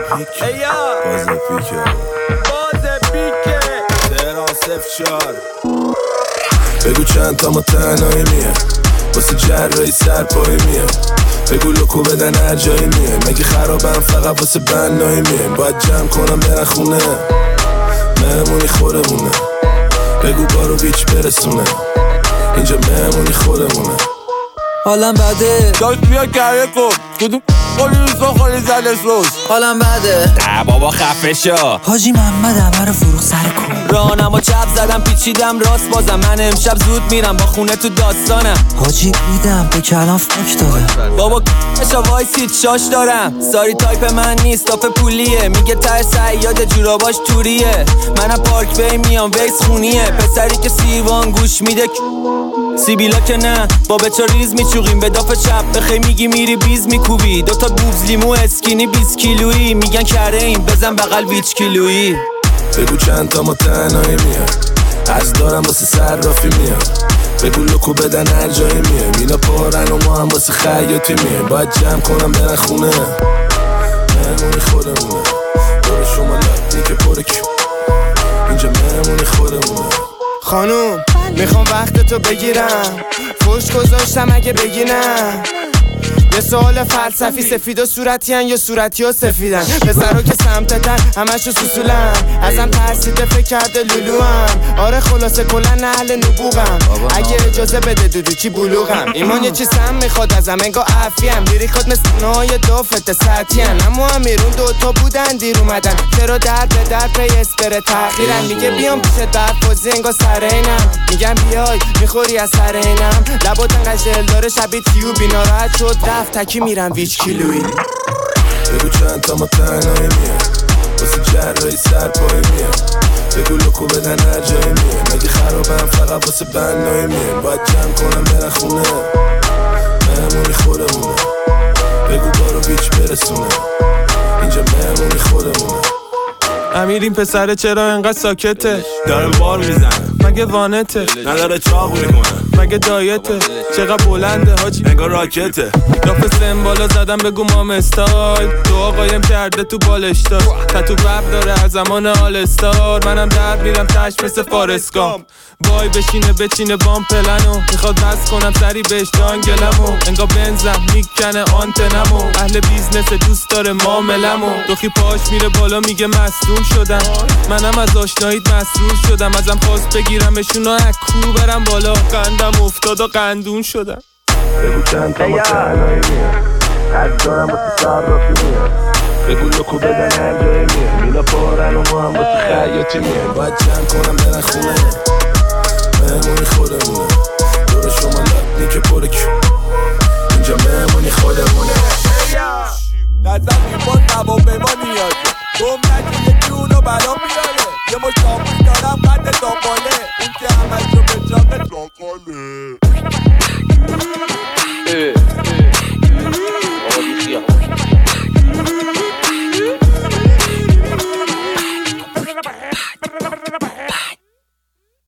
تهران 04 بگو چند تا ما تنهایی میه واسه جرایی سرپایی میه بگو لکو بدن هر جایی میه مگه خرابم فقط واسه بنایی میه باید جمع کنم برن خونه مهمونی خورمونه بگو بارو بیچ برسونه اینجا مهمونی خورمونه حالم بده داشت بیا گره کن کدوم قولی روزا خالی زده سوز حالم بده ده بابا خفه شو حاجی محمد همه رو فروخ سر کن رانم و چپ زدم پیچیدم راست بازم من امشب زود میرم با خونه تو داستانم حاجی بیدم به کلام فک دادم بابا کشا وایسید شاش دارم ساری تایپ من نیست تاپ پولیه میگه تر سیاد جوراباش توریه منم پارک بی میام ویس خونیه پسری که سیوان گوش میده سیبیلا که نه با بچا ریز میچوقیم به داف چپ بخی میگی میری بیز میکوبی دوتا بوبز لیمو اسکینی 20 کیلویی میگن کره این بزن بغل ویچ کیلویی بگو چند تا ما تنهایی میاد از دارم واسه صرافی میاد بگو لکو بدن هر جایی میه مینا پارن و ما هم واسه خیاطی میه باید جمع کنم برن خونه مهمونی خودمونه دور شما لطنی که پره کیو اینجا مهمونی خودمونه خانوم میخوام وقت تو بگیرم فوش گذاشتم اگه بگی نه یه سوال فلسفی سفید و صورتیان یا صورتی و سفیدن پسرا که سمتتن همشو سوسولن ازم ترسیده فکر کرده لولوام آره خلاصه کلن اهل نبوغم اگه اجازه بده دودو چی بلوغم ایمان یه چیز هم میخواد ازم انگا عفیم لیریکات مثل نهای دافت سطحیان اما امیرون دوتا بودن دیر اومدن چرا درد به درد پی اسپر تأخیرن میگه بیام پیشت برفازی انگا سر اینم میگم بیای میخوری از سر اینم لباتن قجل داره شبیه تیوبی ناراحت شد رفت تکی میرم ویچ کیلویی بگو چند تا ما تنهایی میاد واسه جرایی سرپایی میاد بگو لکو بدن هر جایی میاد مگه خرابم فقط واسه بنایی میاد باید جمع کنم برن خونه مهمونی خودمونه بگو بارو بیچ برسونه اینجا مهمونی خودمونه امیر این پسره چرا انقدر ساکته داره بار میزنه مگه وانته نداره چاق میکنه مگه دایته چقدر بلنده حاجی انگار راکته داف سمبالا زدم بگو مام استایل تو آقایم کرده تو بالشتا تتو بب داره از زمان آل استار منم در میرم تش مثل فارسکام وای بچینه بام پلنو میخواد بس کنم سری بهش جانگلمو انگار بنزم میکنه آنتنمو اهل بیزنس دوست داره معاملمو دوخی پاش میره بالا میگه مصدوم شدم منم از آشناییت مسرور شدم ازم خواست بگیرمشون و اکو برم بالا قندم افتاد و قندون شدم بگو چند تا ما تنهایی میاد از دارم واسه صرافی میاد بگو لکو بدن هر جایی میاد مینا پارن و ما هم واسه خیاطی میاد باید جمع کنم برن خونه